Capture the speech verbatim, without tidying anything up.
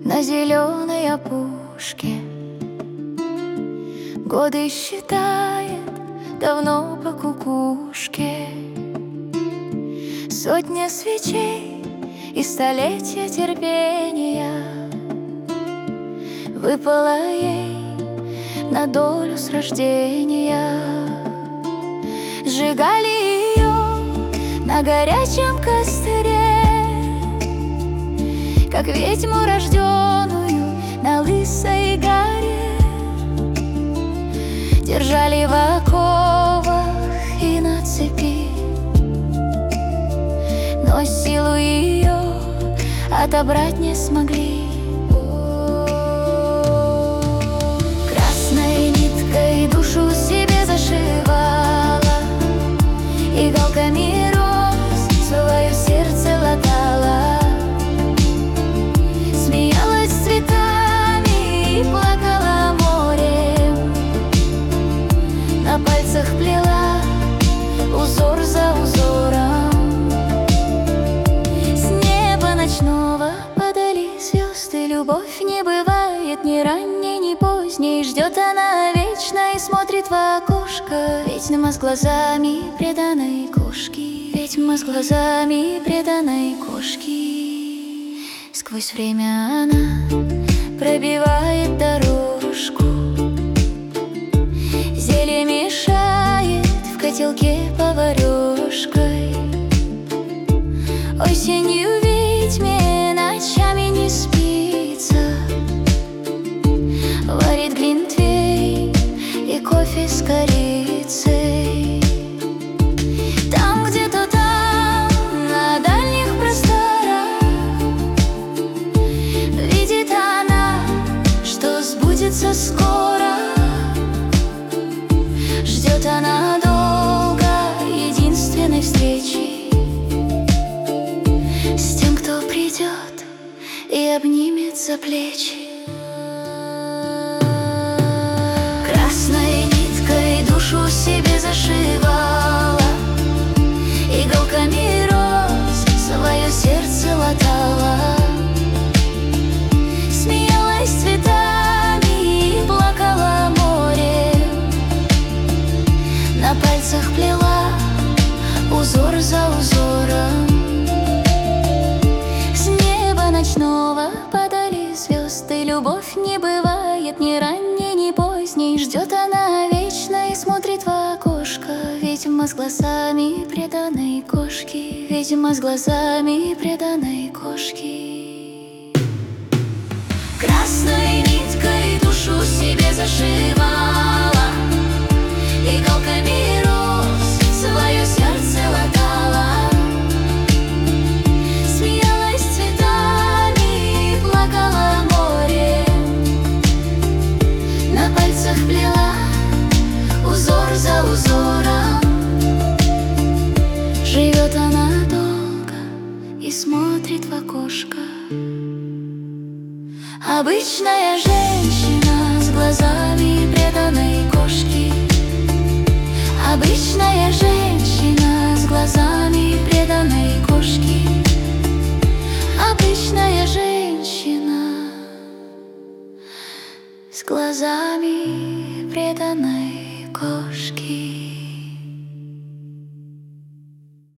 на зеленой опушке. Годы считает давно по кукушке. Сотня свечей и столетия терпения выпало ей на долю с рождения. Сжигали ее на горячем костре, как ведьму рожденную на лысой горе. Держали в оковах и на цепи, но силу ее отобрать не смогли. Красной ниткой душу себе зашивала, иголками роз свое сердце латала. Смеялась цветами и плакала морем, на пальцах плела узор за узором. С неба ночного падали звезды. Любовь не бывает ни ранней, ни поздней. Ждет она вечно и смотрит в окошко. Ведьма с глазами преданной кошки, ведьма с глазами преданной кошки. Сквозь время она пробивает дорожку, зелье мешает в котелке поварешкой. Осенью ведьме ночами не спится, варит глинтвейн и кофе с корицей. Там где-то там, на дальних просторах, видит она, что сбудется скоро. Ждет она долго единственной встречи с тем, кто придет и обнимет за плечи. Красной ниткой душу себе зашивала, иголками роз свое сердце латала. Смеялась цветами и плакала морем, на пальцах плела узор за узором. С неба ночного падали звезды. Любовь не бывает ни ранней, ни поздней. Ждет она вечно и смотрит в окошко. Ведьма с глазами преданной кошки, ведьма с глазами преданной кошки. Красной ниткой душу себе зашивала, иголками роз свое сердце латала. Смеялась цветами и плакала морем, на пальцах плела узор за узором. Живет она долго и смотрит в окошко. Обычная женщина с глазами преданной кошки. Обычная женщина с глазами преданной кошки. Обычная женщина с глазами